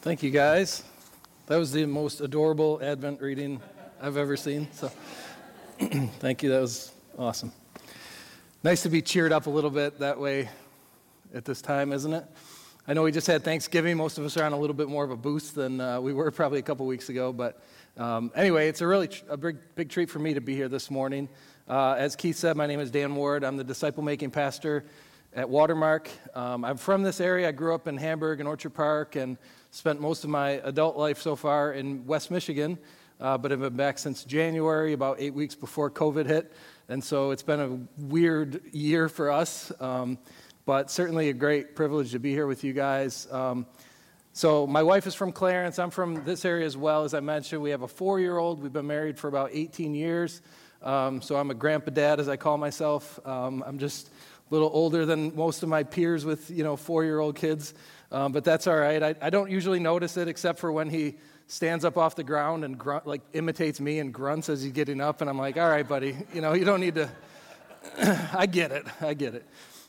Thank you, guys. That was the most adorable Advent reading I've ever seen. So, thank you. That was awesome. Nice to be cheered up a little bit that way at this time, isn't it? I know we just had Thanksgiving. Most of us are on a little bit more of a boost than we were probably a couple weeks ago. But anyway, it's a big treat for me to be here this morning. As Keith said, my name is Dan Ward. I'm the disciple-making pastor at Watermark. I'm from this area. I grew up in Hamburg and Orchard Park and spent most of my adult life so far in West Michigan, but I've been back since January, about 8 weeks before COVID hit. And so it's been a weird year for us, but certainly a great privilege to be here with you guys. So my wife is from Clarence. I'm from this area as well. As I mentioned, we have a 4-year-old. We've been married for about 18 years. So I'm a grandpa dad, as I call myself. I'm just a little older than most of my peers with, 4-year-old kids. But that's all right. I don't usually notice it except for when he stands up off the ground and imitates me and grunts as he's getting up. And I'm like, all right, buddy, you don't need to. I get it.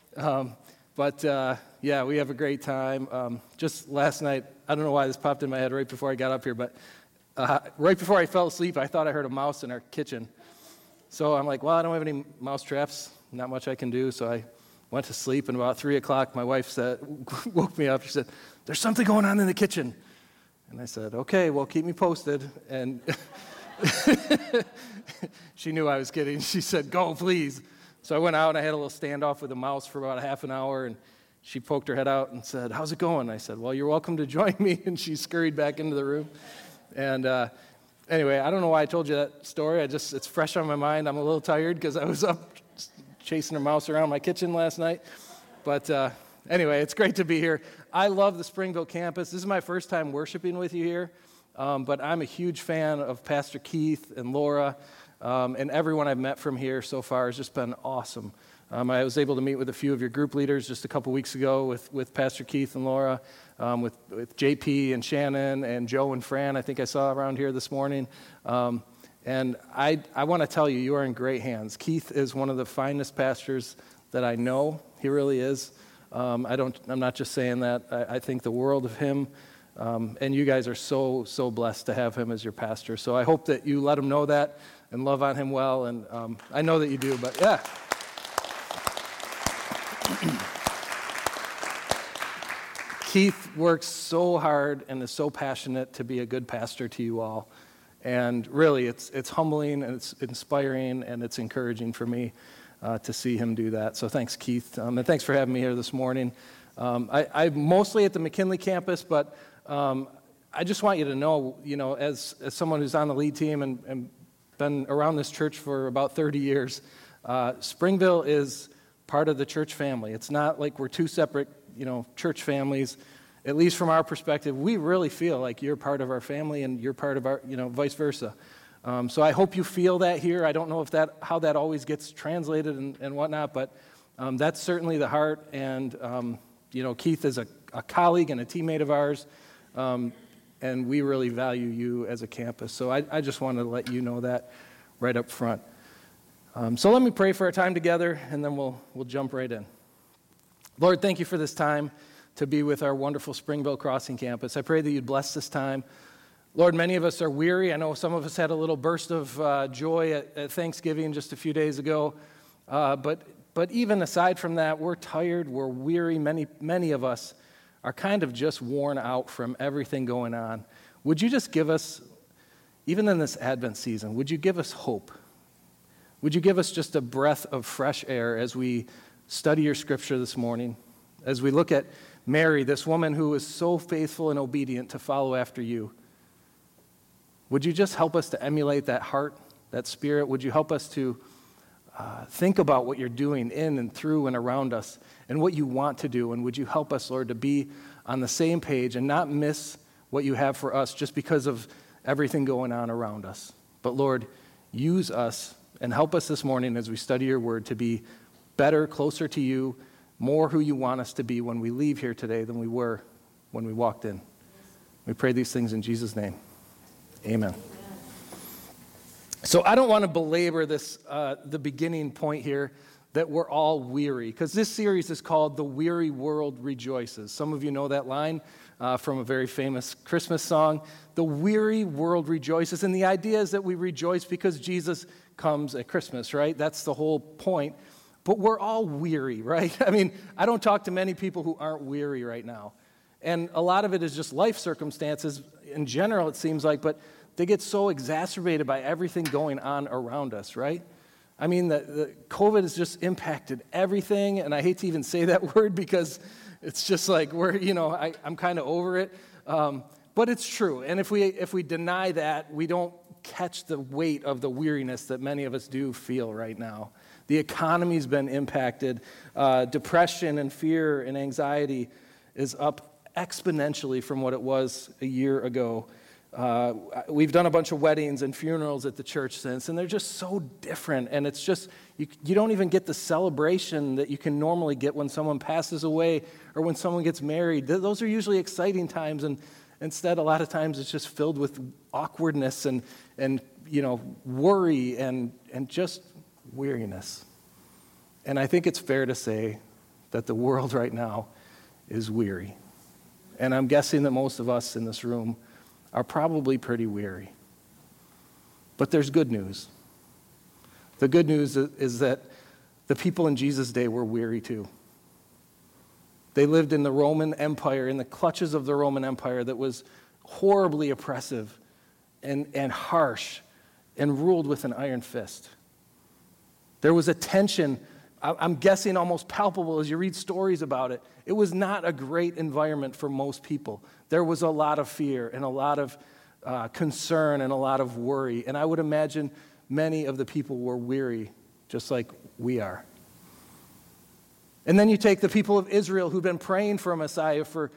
Yeah, we have a great time. Just last night, I don't know why this popped in my head right before I got up here, but right before I fell asleep, I thought I heard a mouse in our kitchen. So I'm like, well, I don't have any mouse traps. Not much I can do. So I went to sleep, and about 3 o'clock, my wife woke me up. She said, there's something going on in the kitchen. And I said, okay, well, keep me posted. And she knew I was kidding. She said, go, please. So I went out, and I had a little standoff with a mouse for about a half an hour, and she poked her head out and said, how's it going? I said, well, you're welcome to join me. And she scurried back into the room. And anyway, I don't know why I told you that story. It's fresh on my mind. I'm a little tired because I was up chasing a mouse around my kitchen last night. But anyway, it's great to be here. I love the Springville campus. This is my first time worshiping with you here, but I'm a huge fan of Pastor Keith and Laura, and everyone I've met from here so far has just been awesome. I was able to meet with a few of your group leaders just a couple weeks ago with Pastor Keith and Laura, with JP and Shannon and Joe and Fran, I think I saw around here this morning. And I want to tell you, you are in great hands. Keith is one of the finest pastors that I know. He really is. I'm not just saying that. I think the world of him. And you guys are so blessed to have him as your pastor. So I hope that you let him know that and love on him well. And I know that you do, but yeah. Keith works so hard and is so passionate to be a good pastor to you all. And really, it's humbling, and it's inspiring, and it's encouraging for me to see him do that. So thanks, Keith, and thanks for having me here this morning. I'm mostly at the McKinley campus, but I just want you to know, as someone who's on the lead team and been around this church for about 30 years, Springville is part of the church family. It's not like we're two separate, church families. At least from our perspective, we really feel like you're part of our family and you're part of our, vice versa. So I hope you feel that here. I don't know how that always gets translated and whatnot, but that's certainly the heart. And, Keith is a colleague and a teammate of ours, and we really value you as a campus. So I just wanted to let you know that right up front. So let me pray for our time together, and then we'll jump right in. Lord, thank you for this time to be with our wonderful Springville Crossing campus. I pray that you'd bless this time. Lord, many of us are weary. I know some of us had a little burst of joy at Thanksgiving just a few days ago. But even aside from that, we're tired, we're weary. Many of us are kind of just worn out from everything going on. Would you just give us, even in this Advent season, would you give us hope? Would you give us just a breath of fresh air as we study your scripture this morning, as we look at Mary, this woman who was so faithful and obedient to follow after you? Would you just help us to emulate that heart, that spirit? Would you help us to think about what you're doing in and through and around us and what you want to do? And would you help us, Lord, to be on the same page and not miss what you have for us just because of everything going on around us? But Lord, use us and help us this morning as we study your word to be better, closer to you, more who you want us to be when we leave here today than we were when we walked in. We pray these things in Jesus' name. Amen. So I don't want to belabor this, the beginning point here that we're all weary, because this series is called The Weary World Rejoices. Some of you know that line from a very famous Christmas song. The weary world rejoices, and the idea is that we rejoice because Jesus comes at Christmas, right? That's the whole point. But we're all weary, right? I mean, I don't talk to many people who aren't weary right now. And a lot of it is just life circumstances in general, it seems like, but they get so exacerbated by everything going on around us, right? I mean, the COVID has just impacted everything, and I hate to even say that word because it's just like I'm kind of over it. But it's true, and if we deny that, we don't catch the weight of the weariness that many of us do feel right now. The economy's been impacted. Depression and fear and anxiety is up exponentially from what it was a year ago. We've done a bunch of weddings and funerals at the church since, and they're just so different. And it's just, you don't even get the celebration that you can normally get when someone passes away or when someone gets married. Those are usually exciting times, and instead, a lot of times it's just filled with awkwardness and worry and just weariness. And I think it's fair to say that the world right now is weary. And I'm guessing that most of us in this room are probably pretty weary. But there's good news. The good news is that the people in Jesus' day were weary too. They lived in the Roman Empire, in the clutches of the Roman Empire that was horribly oppressive and harsh and ruled with an iron fist. There was a tension, I'm guessing almost palpable as you read stories about it. It was not a great environment for most people. There was a lot of fear and a lot of concern and a lot of worry. And I would imagine many of the people were weary, just like we are. And then you take the people of Israel who've been praying for a Messiah for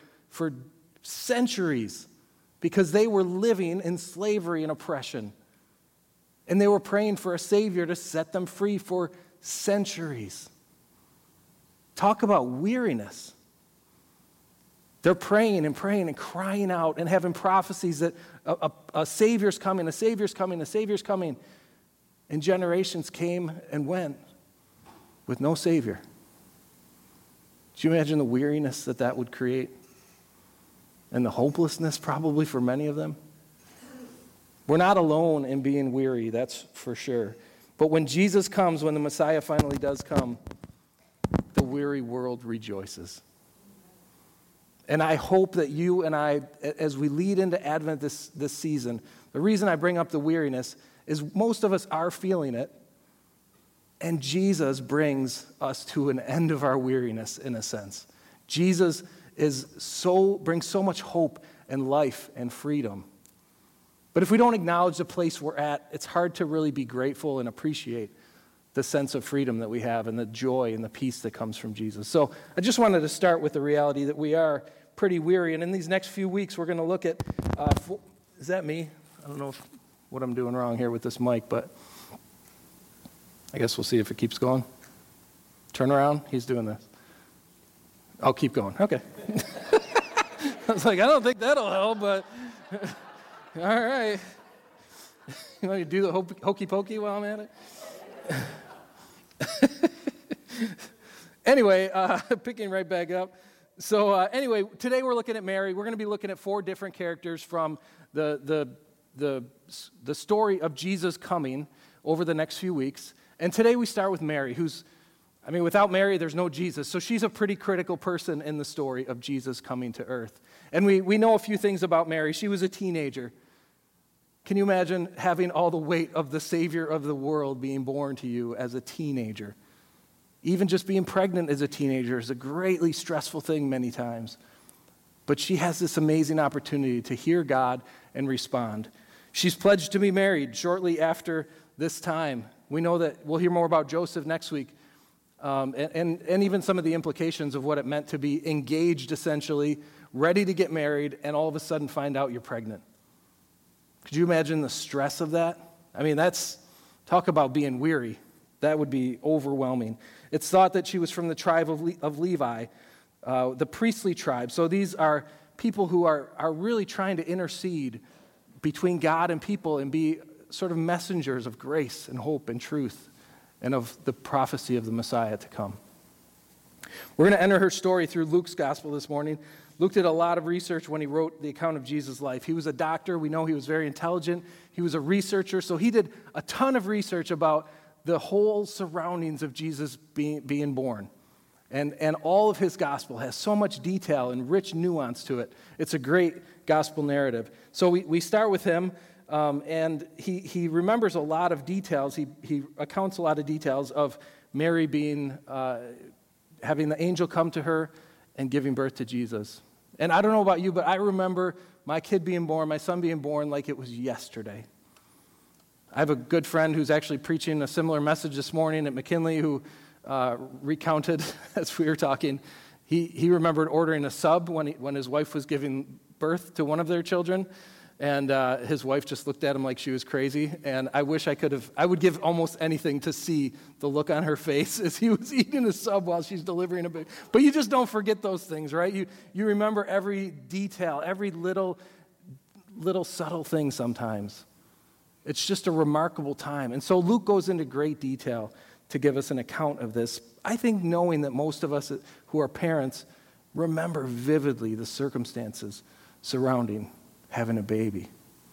centuries because they were living in slavery and oppression. And they were praying for a Savior to set them free for centuries. Talk about weariness. They're praying and praying and crying out and having prophecies that a Savior's coming, a Savior's coming, a Savior's coming. And generations came and went with no Savior. Do you imagine the weariness that would create? And the hopelessness probably for many of them? We're not alone in being weary, that's for sure. But when Jesus comes, when the Messiah finally does come, the weary world rejoices. And I hope that you and I, as we lead into Advent this season, the reason I bring up the weariness is most of us are feeling it, and Jesus brings us to an end of our weariness in a sense. Jesus brings so much hope and life and freedom. But if we don't acknowledge the place we're at, it's hard to really be grateful and appreciate the sense of freedom that we have and the joy and the peace that comes from Jesus. So I just wanted to start with the reality that we are pretty weary. And in these next few weeks, we're going to look at, is that me? I don't know what I'm doing wrong here with this mic, but I guess we'll see if it keeps going. Turn around. He's doing this. I'll keep going. Okay. I was like, I don't think that'll help, but all right. You want to do the hokey pokey while I'm at it? Anyway, picking right back up. So anyway, today we're looking at Mary. We're going to be looking at 4 different characters from the story of Jesus coming over the next few weeks. And today we start with Mary, without Mary, there's no Jesus. So she's a pretty critical person in the story of Jesus coming to earth. And we know a few things about Mary. She was a teenager. Can you imagine having all the weight of the Savior of the world being born to you as a teenager? Even just being pregnant as a teenager is a greatly stressful thing many times. But she has this amazing opportunity to hear God and respond. She's pledged to be married shortly after this time. We know that we'll hear more about Joseph next week, and even some of the implications of what it meant to be engaged, essentially, ready to get married, and all of a sudden find out you're pregnant. Could you imagine the stress of that? Talk about being weary. That would be overwhelming. It's thought that she was from the tribe of Levi, the priestly tribe. So these are people who are really trying to intercede between God and people and be sort of messengers of grace and hope and truth and of the prophecy of the Messiah to come. We're going to enter her story through Luke's gospel this morning. Luke did a lot of research when he wrote the account of Jesus' life. He was a doctor. We know he was very intelligent. He was a researcher, so he did a ton of research about the whole surroundings of Jesus being born. And all of his gospel has so much detail and rich nuance to it. It's a great gospel narrative. So we start with him, and he remembers a lot of details. He accounts a lot of details of Mary being, having the angel come to her and giving birth to Jesus. And I don't know about you, but I remember my kid being born, my son being born, like it was yesterday. I have a good friend who's actually preaching a similar message this morning at McKinley who recounted as we were talking. He remembered ordering a sub when his wife was giving birth to one of their children, and his wife just looked at him like she was crazy. And I wish I would give almost anything to see the look on her face as he was eating a sub while she's delivering a baby. But you just don't forget those things, right? You remember every detail, every little subtle thing sometimes. It's just a remarkable time. And so Luke goes into great detail to give us an account of this. I think knowing that most of us who are parents remember vividly the circumstances surrounding having a baby.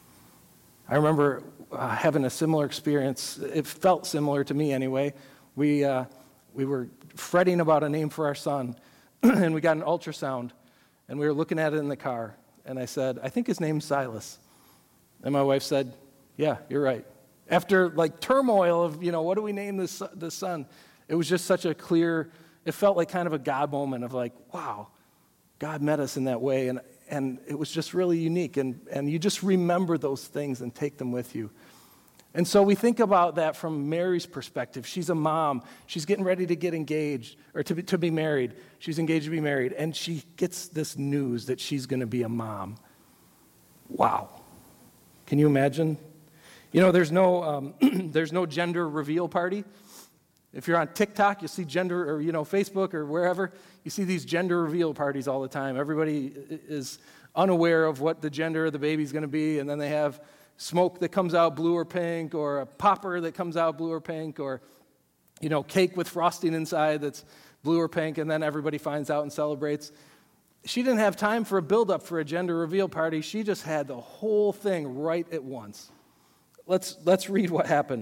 I remember having a similar experience. It felt similar to me anyway. We were fretting about a name for our son, and we got an ultrasound, and we were looking at it in the car. And I said, I think his name's Silas. And my wife said, yeah, you're right. After like turmoil of, what do we name this son? It was just such a clear, it felt like kind of a God moment of like, wow, God met us in that way. And it was just really unique. And you just remember those things and take them with you. And so we think about that from Mary's perspective. She's a mom. She's getting ready to get engaged or to be married. She's engaged to be married. And she gets this news that she's going to be a mom. Wow. Can you imagine? There's no gender reveal party. If you're on TikTok, you see gender, or Facebook or wherever, you see these gender reveal parties all the time. Everybody is unaware of what the gender of the baby's going to be, and then they have smoke that comes out blue or pink, or a popper that comes out blue or pink, or cake with frosting inside that's blue or pink, and then everybody finds out and celebrates. She didn't have time for a build-up for a gender reveal party. She just had the whole thing right at once. Let's read what happened.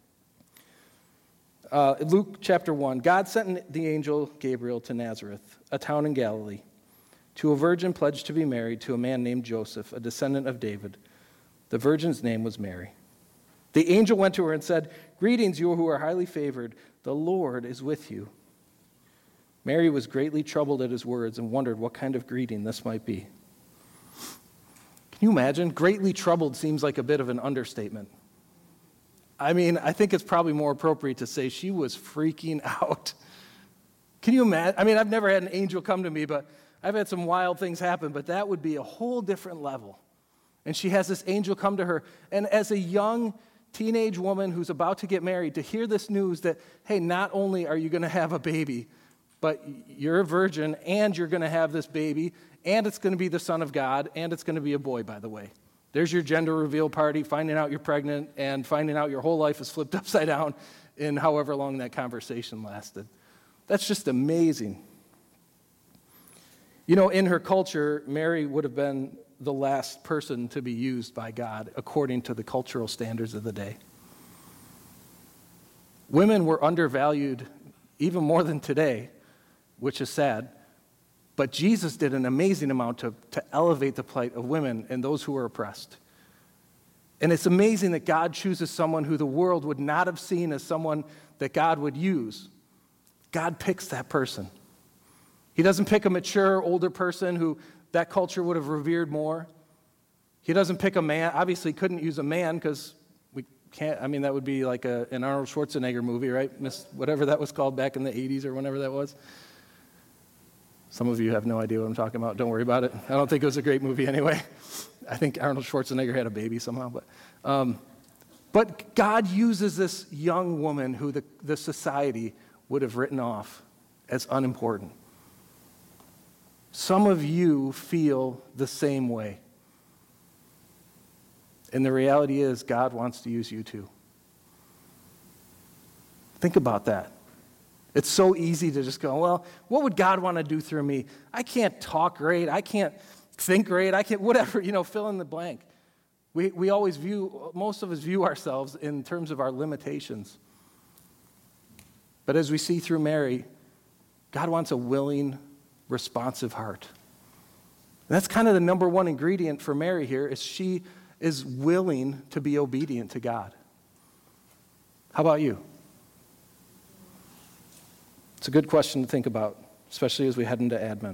Luke chapter 1. God sent the angel Gabriel to Nazareth, a town in Galilee, to a virgin pledged to be married to a man named Joseph, a descendant of David. The virgin's name was Mary. The angel went to her and said, "Greetings, you who are highly favored. The Lord is with you." Mary was greatly troubled at his words and wondered what kind of greeting this might be. Can you imagine? Greatly troubled seems like a bit of an understatement. I mean, I think it's probably more appropriate to say she was freaking out. Can you imagine? I mean, I've never had an angel come to me, but I've had some wild things happen, but that would be a whole different level. And she has this angel come to her. And as a young teenage woman who's about to get married, to hear this news that, hey, not only are you going to have a baby, but you're a virgin, and you're going to have this baby, and it's going to be the Son of God, and it's going to be a boy, by the way. There's your gender reveal party, finding out you're pregnant, and finding out your whole life is flipped upside down in however long that conversation lasted. That's just amazing. In her culture, Mary would have been the last person to be used by God according to the cultural standards of the day. Women were undervalued even more than today, which is sad. But Jesus did an amazing amount to elevate the plight of women and those who were oppressed. And it's amazing that God chooses someone who the world would not have seen as someone that God would use. God picks that person. He doesn't pick a mature, older person who that culture would have revered more. He doesn't pick a man. Obviously, he couldn't use a man because we can't. I mean, that would be like an Arnold Schwarzenegger movie, right? Whatever that was called back in the 80s or whenever that was. Some of you have no idea what I'm talking about. Don't worry about it. I don't think it was a great movie anyway. I think Arnold Schwarzenegger had a baby somehow. But God uses this young woman who the society would have written off as unimportant. Some of you feel the same way. And the reality is God wants to use you too. Think about that. It's so easy to just go, well, what would God want to do through me? I can't talk great. I can't think great. I can't, whatever, fill in the blank. We always most of us view ourselves in terms of our limitations. But as we see through Mary, God wants a willing, responsive heart. And that's kind of the number one ingredient for Mary here, is she is willing to be obedient to God. How about you? It's a good question to think about, especially as we head into Advent.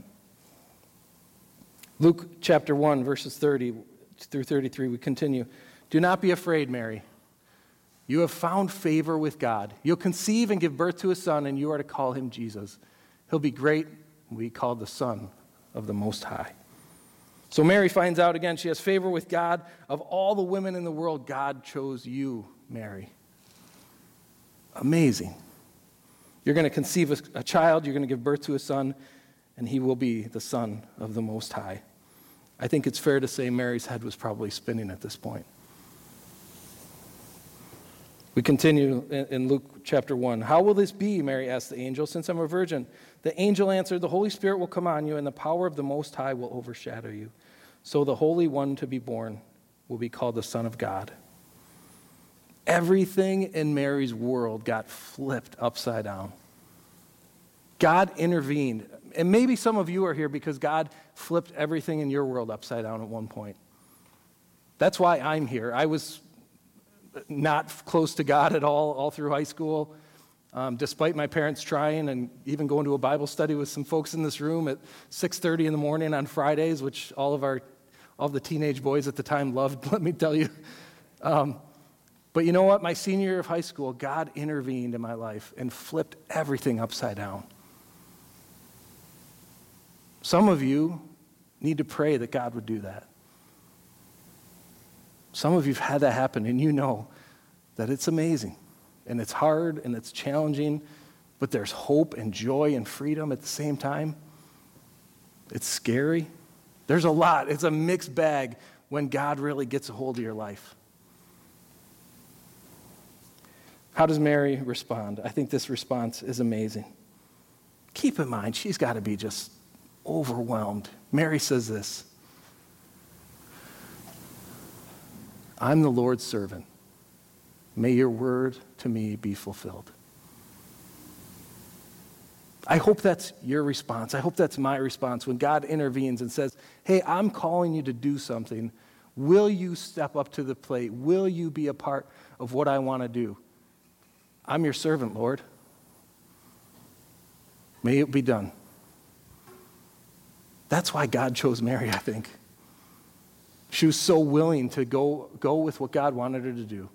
Luke chapter 1, verses 30 through 33, we continue. Do not be afraid, Mary. You have found favor with God. You'll conceive and give birth to a son, and you are to call him Jesus. He'll be great and be called the Son of the Most High. So Mary finds out again she has favor with God. Of all the women in the world, God chose you, Mary. Amazing. You're going to conceive a child, you're going to give birth to a son, and he will be the Son of the Most High. I think it's fair to say Mary's head was probably spinning at this point. We continue in Luke chapter 1. How will this be, Mary asked the angel, since I'm a virgin? The angel answered, the Holy Spirit will come on you, and the power of the Most High will overshadow you. So the Holy One to be born will be called the Son of God. Everything in Mary's world got flipped upside down. God intervened. And maybe some of you are here because God flipped everything in your world upside down at one point. That's why I'm here. I was not close to God at all through high school, despite my parents trying and even going to a Bible study with some folks in this room at 6:30 in the morning on Fridays, which all of the teenage boys at the time loved, let me tell you. But you know what? My senior year of high school, God intervened in my life and flipped everything upside down. Some of you need to pray that God would do that. Some of you have had that happen, and you know that it's amazing, and it's hard, and it's challenging, but there's hope and joy and freedom at the same time. It's scary. There's a lot. It's a mixed bag when God really gets a hold of your life. How does Mary respond? I think this response is amazing. Keep in mind, she's got to be just overwhelmed. Mary says this, I'm the Lord's servant. May your word to me be fulfilled. I hope that's your response. I hope that's my response when God intervenes and says, hey, I'm calling you to do something. Will you step up to the plate? Will you be a part of what I want to do? I'm your servant, Lord. May it be done. That's why God chose Mary, I think. She was so willing to go with what God wanted her to do.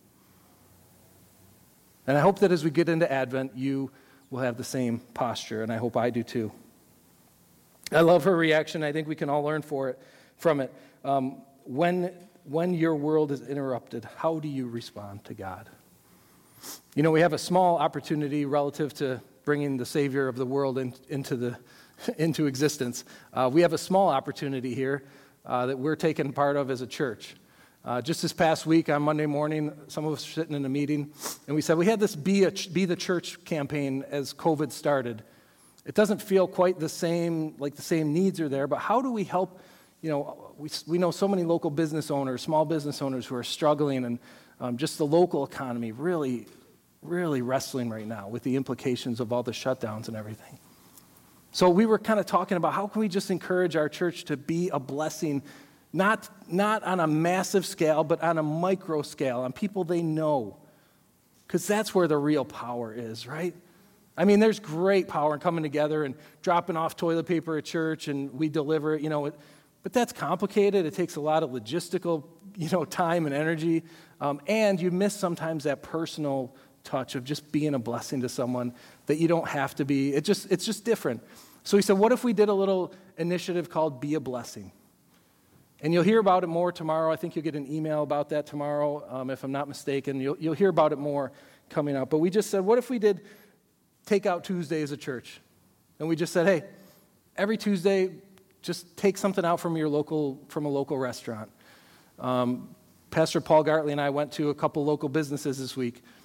And I hope that as we get into Advent, you will have the same posture, and I hope I do too. I love her reaction. I think we can all learn from it. When your world is interrupted, how do you respond to God? We have a small opportunity relative to bringing the Savior of the world into existence. We have a small opportunity here that we're taking part of as a church. Just this past week on Monday morning, some of us were sitting in a meeting, and we said we had this Be the Church campaign as COVID started. It doesn't feel quite the same, like the same needs are there, but how do we help? We know so many local business owners, small business owners who are struggling, and just the local economy really, really wrestling right now with the implications of all the shutdowns and everything. So we were kind of talking about how can we just encourage our church to be a blessing, not on a massive scale, but on a micro scale, on people they know. Because that's where the real power is, right? I mean, there's great power in coming together and dropping off toilet paper at church and we deliver it, but that's complicated. It takes a lot of logistical, time and energy. And you miss sometimes that personal touch of just being a blessing to someone that you don't have to be. It's just different. So we said, what if we did a little initiative called Be a Blessing? And you'll hear about it more tomorrow. I think you'll get an email about that tomorrow, if I'm not mistaken. You'll hear about it more coming up. But we just said, what if we did Takeout Tuesday as a church? And we just said, hey, every Tuesday, just take something out from a local restaurant. Pastor Paul Gartley and I went to a couple local businesses this week.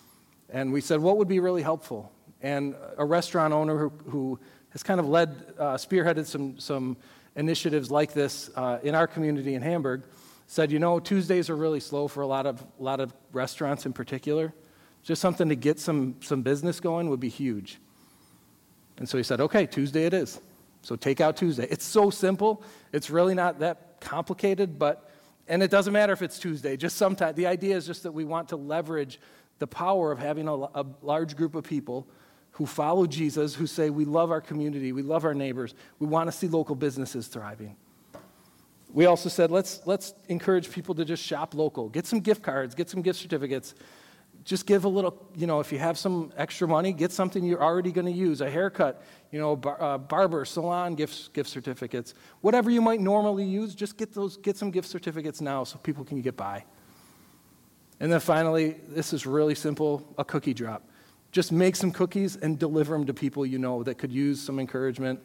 And we said, what would be really helpful? And a restaurant owner who has kind of spearheaded some initiatives like this in our community in Hamburg said, Tuesdays are really slow for a lot of restaurants in particular. Just something to get some business going would be huge. And so he said, okay, Tuesday it is. So take out Tuesday. It's so simple. It's really not that complicated, and it doesn't matter if it's Tuesday. Just sometimes, the idea is just that we want to leverage the power of having a large group of people who follow Jesus, who say, we love our community, we love our neighbors, we want to see local businesses thriving. We also said, let's encourage people to just shop local. Get some gift cards, get some gift certificates. Just give a little, if you have some extra money, get something you're already going to use, a haircut, barber, salon gift certificates. Whatever you might normally use, just get some gift certificates now so people can get by. And then finally, this is really simple, a cookie drop. Just make some cookies and deliver them to people that could use some encouragement.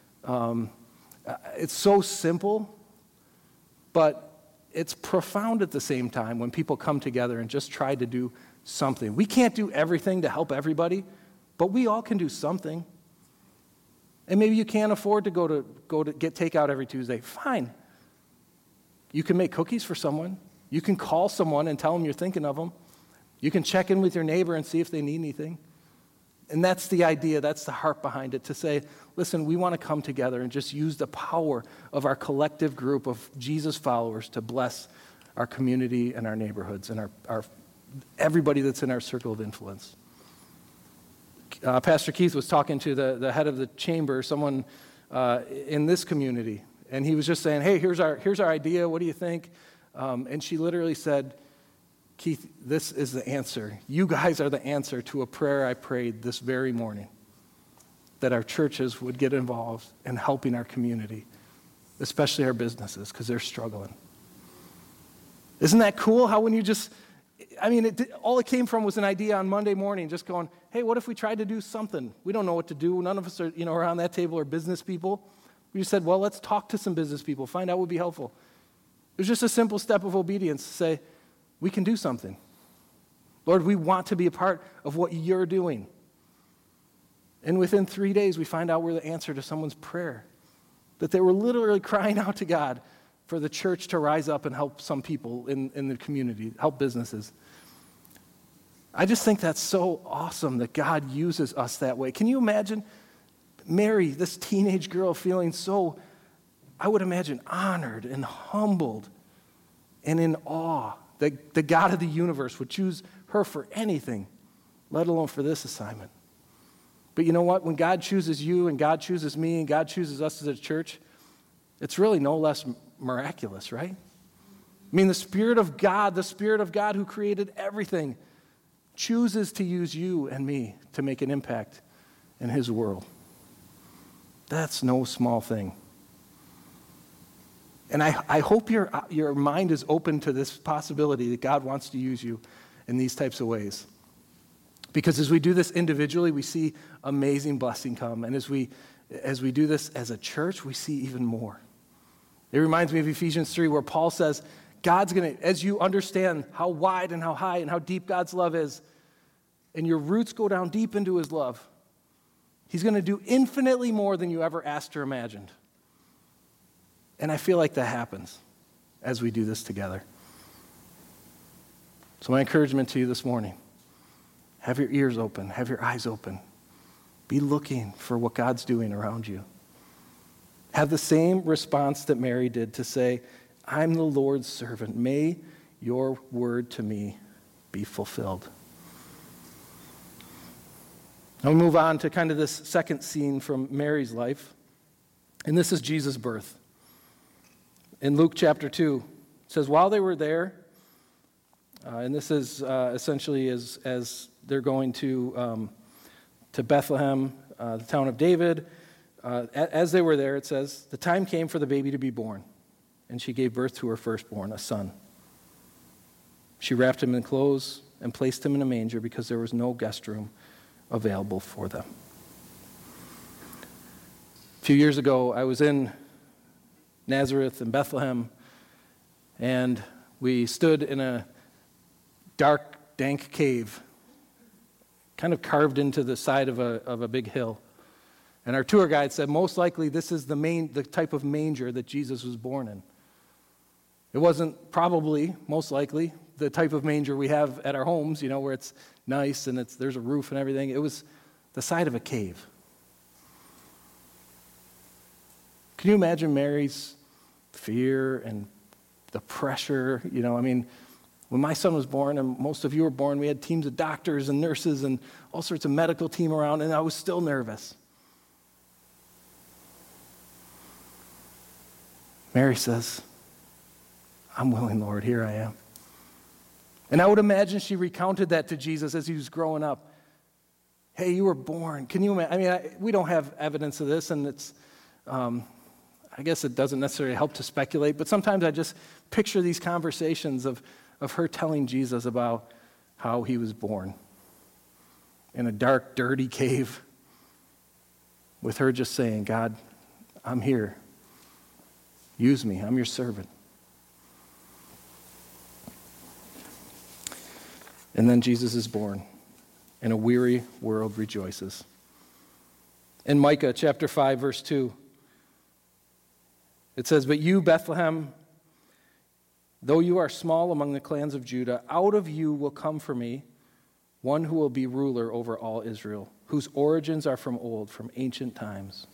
It's so simple, but it's profound at the same time when people come together and just try to do something. We can't do everything to help everybody, but we all can do something. And maybe you can't afford to go to get takeout every Tuesday. Fine. You can make cookies for someone. You can call someone and tell them you're thinking of them. You can check in with your neighbor and see if they need anything. And that's the idea, that's the heart behind it, to say, listen, we want to come together and just use the power of our collective group of Jesus followers to bless our community and our neighborhoods and our everybody that's in our circle of influence. Pastor Keith was talking to the head of the chamber, someone in this community, and he was just saying, hey, here's our idea, what do you think? And she literally said, Keith, this is the answer. You guys are the answer to a prayer I prayed this very morning, that our churches would get involved in helping our community, especially our businesses, because they're struggling. Isn't that cool how when you just, all it came from was an idea on Monday morning, just going, hey, what if we tried to do something? We don't know what to do. None of us are, around that table are business people. We just said, well, let's talk to some business people, find out what would be helpful. It was just a simple step of obedience to say, we can do something. Lord, we want to be a part of what you're doing. And within 3 days, we find out we're the answer to someone's prayer, that they were literally crying out to God for the church to rise up and help some people in the community, help businesses. I just think that's so awesome that God uses us that way. Can you imagine Mary, this teenage girl, feeling so, I would imagine, honored and humbled and in awe that the God of the universe would choose her for anything, let alone for this assignment. But you know what? When God chooses you and God chooses me and God chooses us as a church, it's really no less miraculous, right? The Spirit of God who created everything, chooses to use you and me to make an impact in his world. That's no small thing. And I hope your mind is open to this possibility that God wants to use you in these types of ways. Because as we do this individually, we see amazing blessing come. And as we do this as a church, we see even more. It reminds me of Ephesians 3, where Paul says, God's going to, as you understand how wide and how high and how deep God's love is, and your roots go down deep into his love, he's going to do infinitely more than you ever asked or imagined. And I feel like that happens as we do this together. So my encouragement to you this morning, have your ears open, have your eyes open. Be looking for what God's doing around you. Have the same response that Mary did to say, I'm the Lord's servant. May your word to me be fulfilled. Now we move on to kind of this second scene from Mary's life. And this is Jesus' birth. In Luke chapter 2, it says, while they were there, and this is essentially as they're going to Bethlehem, the town of David, as they were there, it says, the time came for the baby to be born, and she gave birth to her firstborn, a son. She wrapped him in clothes and placed him in a manger because there was no guest room available for them. A few years ago, I was in Nazareth and Bethlehem, and we stood in a dark, dank cave kind of carved into the side of a big hill. And our tour guide said, most likely this is the type of manger that Jesus was born in. It wasn't probably, most likely, the type of manger we have at our homes, where it's nice and there's a roof and everything. It was the side of a cave. Can you imagine Mary's fear and the pressure? When my son was born, and most of you were born, we had teams of doctors and nurses and all sorts of medical team around, and I was still nervous. Mary says, I'm willing, Lord, here I am. And I would imagine she recounted that to Jesus as he was growing up. Hey, you were born. Can you imagine? We don't have evidence of this, and it's, I guess it doesn't necessarily help to speculate, but sometimes I just picture these conversations of her telling Jesus about how he was born in a dark, dirty cave, with her just saying, God, I'm here. Use me. I'm your servant. And then Jesus is born, and a weary world rejoices. In Micah chapter 5, verse 2, it says, But you, Bethlehem, though you are small among the clans of Judah, out of you will come for me one who will be ruler over all Israel, whose origins are from old, from ancient times.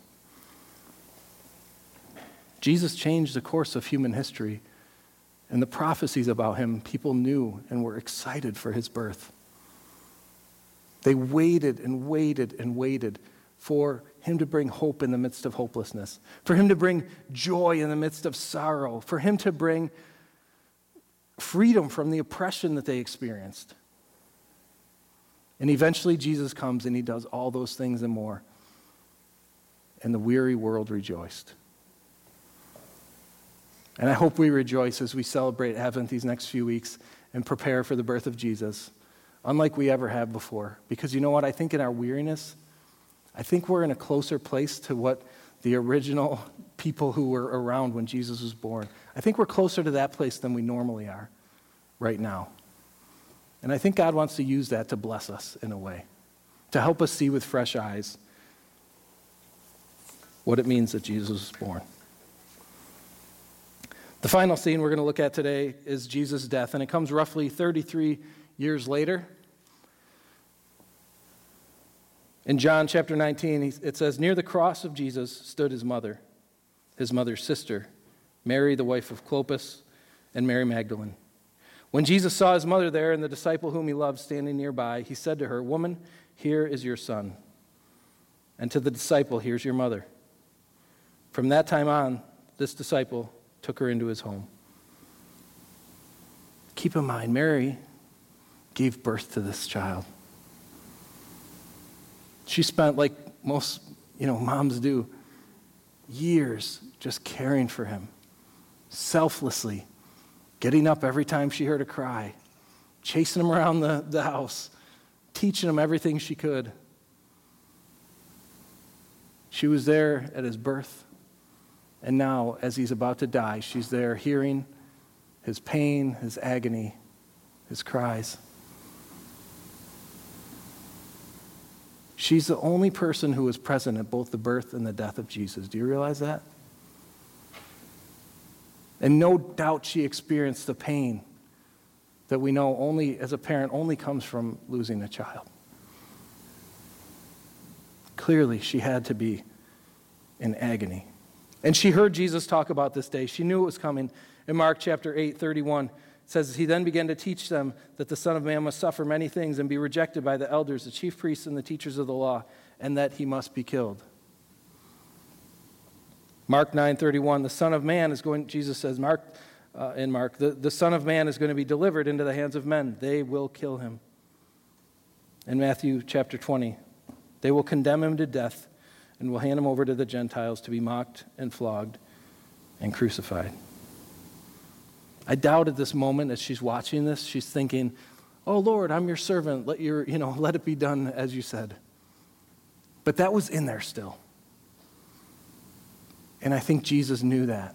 Jesus changed the course of human history, and the prophecies about him, people knew and were excited for his birth. They waited and waited and waited for him to bring hope in the midst of hopelessness, for him to bring joy in the midst of sorrow, for him to bring freedom from the oppression that they experienced. And eventually Jesus comes and he does all those things and more. And the weary world rejoiced. And I hope we rejoice as we celebrate Advent these next few weeks and prepare for the birth of Jesus, unlike we ever have before. Because you know what? I think in our weariness, I think we're in a closer place to what the original people who were around when Jesus was born. I think we're closer to that place than we normally are right now. And I think God wants to use that to bless us in a way, to help us see with fresh eyes what it means that Jesus was born. The final scene we're going to look at today is Jesus' death, and it comes roughly 33 years later. In John chapter 19, it says, Near the cross of Jesus stood his mother's sister, Mary, the wife of Clopas, and Mary Magdalene. When Jesus saw his mother there and the disciple whom he loved standing nearby, he said to her, Woman, here is your son. And to the disciple, here's your mother. From that time on, this disciple took her into his home. Keep in mind, Mary gave birth to this child. She spent, like most, moms do, years just caring for him, selflessly, getting up every time she heard a cry, chasing him around the house, teaching him everything she could. She was there at his birth, and now, as he's about to die, she's there hearing his pain, his agony, his cries. She's the only person who was present at both the birth and the death of Jesus. Do you realize that? And no doubt she experienced the pain that we know only, as a parent, only comes from losing a child. Clearly, she had to be in agony. And she heard Jesus talk about this day. She knew it was coming. In Mark chapter 8:31, it says, He then began to teach them that the Son of Man must suffer many things and be rejected by the elders, the chief priests, and the teachers of the law, and that he must be killed. Mark 9:31, the Son of Man is going, Jesus says, in Mark, the Son of Man is going to be delivered into the hands of men. They will kill him. In Matthew chapter 20, they will condemn him to death and will hand him over to the Gentiles to be mocked and flogged and crucified. I doubt at this moment as she's watching this, she's thinking, oh Lord, I'm your servant. Let it be done as you said. But that was in there still. And I think Jesus knew that.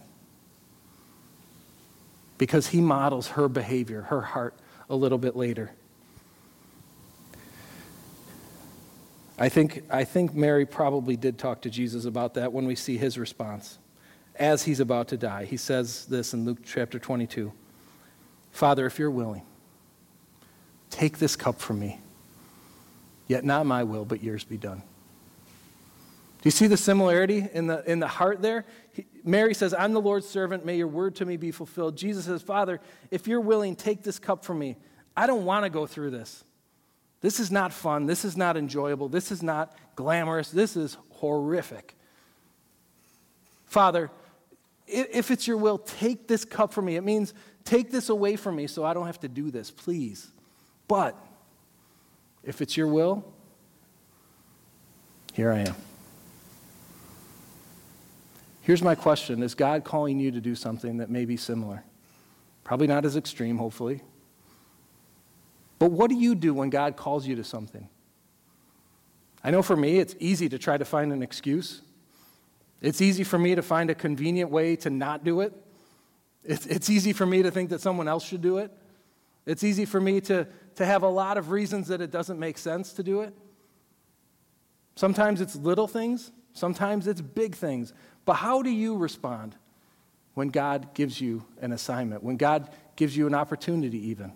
Because he models her behavior, her heart, a little bit later. I think Mary probably did talk to Jesus about that when we see his response. As he's about to die, he says this in Luke chapter 22. Father, if you're willing, take this cup from me, yet not my will, but yours be done. Do you see the similarity in the heart there? Mary says, I'm the Lord's servant, may your word to me be fulfilled. Jesus says, Father, if you're willing, take this cup from me. I don't want to go through this. This is not fun. This is not enjoyable. This is not glamorous. This is horrific. Father, if it's your will, take this cup from me. It means take this away from me so I don't have to do this, please. But if it's your will, here I am. Here's my question. Is God calling you to do something that may be similar? Probably not as extreme, hopefully. But what do you do when God calls you to something? I know for me, it's easy to try to find an excuse. It's easy for me to find a convenient way to not do it. It's easy for me to think that someone else should do it. It's easy for me to have a lot of reasons that it doesn't make sense to do it. Sometimes it's little things. Sometimes it's big things. But how do you respond when God gives you an assignment, when God gives you an opportunity even?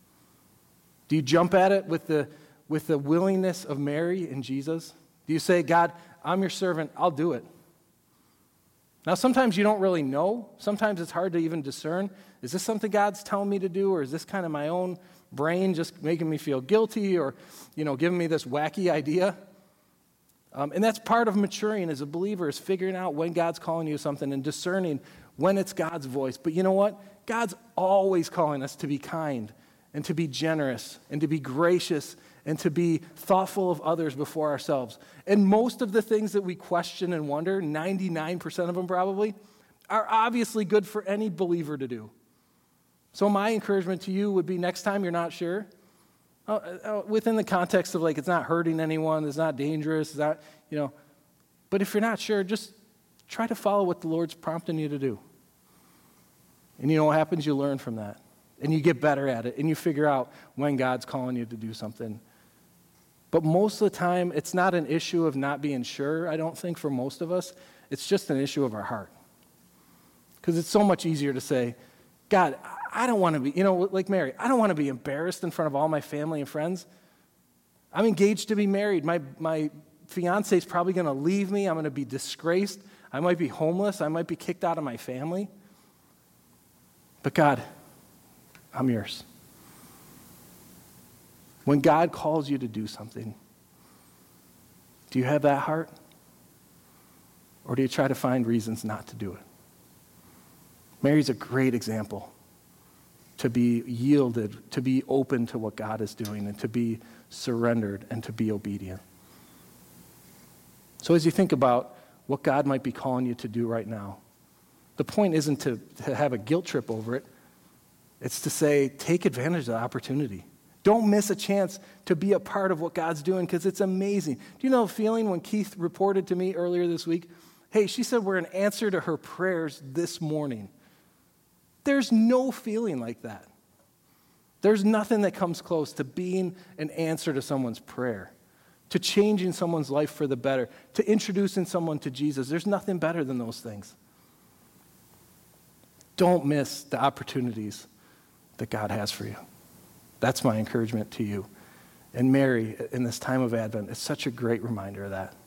Do you jump at it with the willingness of Mary and Jesus? Do you say, God, I'm your servant, I'll do it? Now, sometimes you don't really know. Sometimes it's hard to even discern. Is this something God's telling me to do, or is this kind of my own brain just making me feel guilty, or, giving me this wacky idea? And that's part of maturing as a believer, is figuring out when God's calling you to something and discerning when it's God's voice. But you know what? God's always calling us to be kind and to be generous and to be gracious and to be thoughtful of others before ourselves. And most of the things that we question and wonder, 99% of them probably, are obviously good for any believer to do. So my encouragement to you would be, next time you're not sure, within the context of it's not hurting anyone, it's not dangerous, it's not, but if you're not sure, just try to follow what the Lord's prompting you to do. And you know what happens? You learn from that. And you get better at it, and you figure out when God's calling you to do something. But most of the time, it's not an issue of not being sure, I don't think, for most of us. It's just an issue of our heart. Because it's so much easier to say, God, I don't want to be, like Mary, I don't want to be embarrassed in front of all my family and friends. I'm engaged to be married. My fiance is probably going to leave me. I'm going to be disgraced. I might be homeless. I might be kicked out of my family. But God, I'm yours. When God calls you to do something, do you have that heart? Or do you try to find reasons not to do it? Mary's a great example to be yielded, to be open to what God is doing, and to be surrendered and to be obedient. So as you think about what God might be calling you to do right now, the point isn't to have a guilt trip over it. It's to say, take advantage of the opportunity. Don't miss a chance to be a part of what God's doing, because it's amazing. Do you know the feeling when Keith reported to me earlier this week? Hey, she said we're an answer to her prayers this morning. There's no feeling like that. There's nothing that comes close to being an answer to someone's prayer, to changing someone's life for the better, to introducing someone to Jesus. There's nothing better than those things. Don't miss the opportunities that God has for you. That's my encouragement to you. And Mary, in this time of Advent, is such a great reminder of that.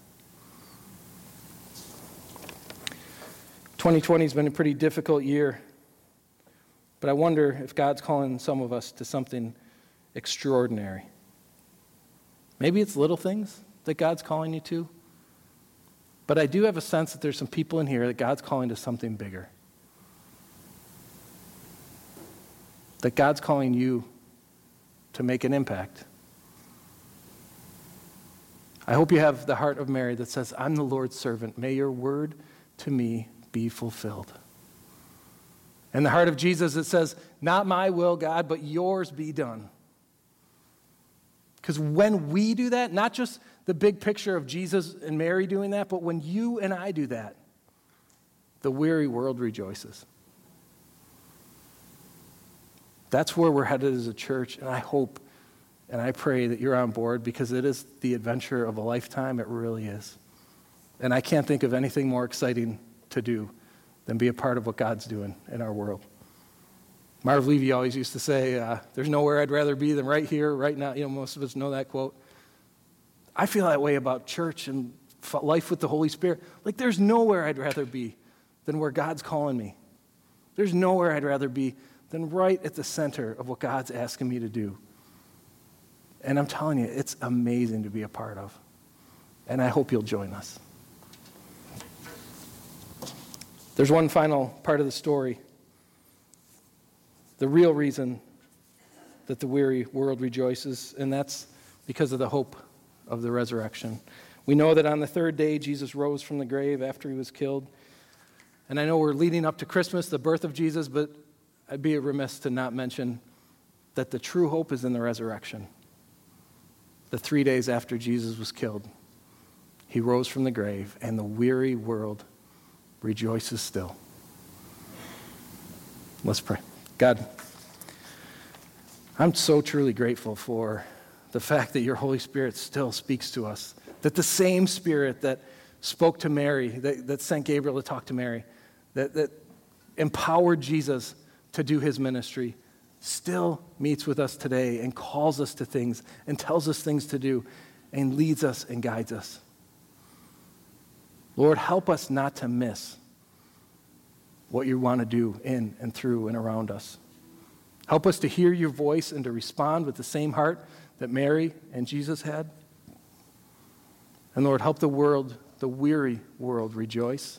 2020 has been a pretty difficult year, but I wonder if God's calling some of us to something extraordinary. Maybe it's little things that God's calling you to, but I do have a sense that there's some people in here that God's calling to something bigger. That God's calling you to make an impact. I hope you have the heart of Mary that says, I'm the Lord's servant. May your word to me be fulfilled. And the heart of Jesus that says, not my will, God, but yours be done. Because when we do that, not just the big picture of Jesus and Mary doing that, but when you and I do that, the weary world rejoices. That's where we're headed as a church, and I hope And I pray that you're on board because it is the adventure of a lifetime. It really is. And I can't think of anything more exciting to do than be a part of what God's doing in our world. Marv Levy always used to say, there's nowhere I'd rather be than right here, right now. You know, most of us know that quote. I feel that way about church and life with the Holy Spirit. Like there's nowhere I'd rather be than where God's calling me. There's nowhere I'd rather be than right at the center of what God's asking me to do. And I'm telling you, it's amazing to be a part of. And I hope you'll join us. There's one final part of the story. The real reason that the weary world rejoices, and that's because of the hope of the resurrection. We know that on the third day, Jesus rose from the grave after he was killed. And I know we're leading up to Christmas, the birth of Jesus, but I'd be remiss to not mention that the true hope is in the resurrection. The 3 days after Jesus was killed, he rose from the grave, and the weary world rejoices still. Let's pray. God, I'm so truly grateful for the fact that your Holy Spirit still speaks to us, that the same Spirit that spoke to Mary, that sent Gabriel to talk to Mary, that empowered Jesus to do his ministry, still meets with us today and calls us to things and tells us things to do and leads us and guides us. Lord, help us not to miss what you want to do in and through and around us. Help us to hear your voice and to respond with the same heart that Mary and Jesus had. And Lord, help the world, the weary world, rejoice.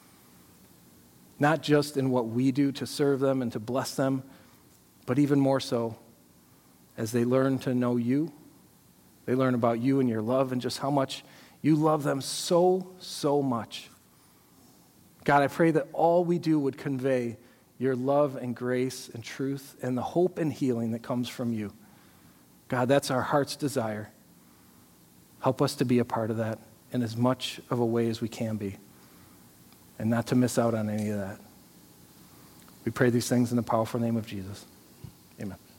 Not just in what we do to serve them and to bless them, but even more so as they learn to know you. They learn about you and your love and just how much you love them so, so much. God, I pray that all we do would convey your love and grace and truth and the hope and healing that comes from you. God, that's our heart's desire. Help us to be a part of that in as much of a way as we can be and not to miss out on any of that. We pray these things in the powerful name of Jesus. Amen.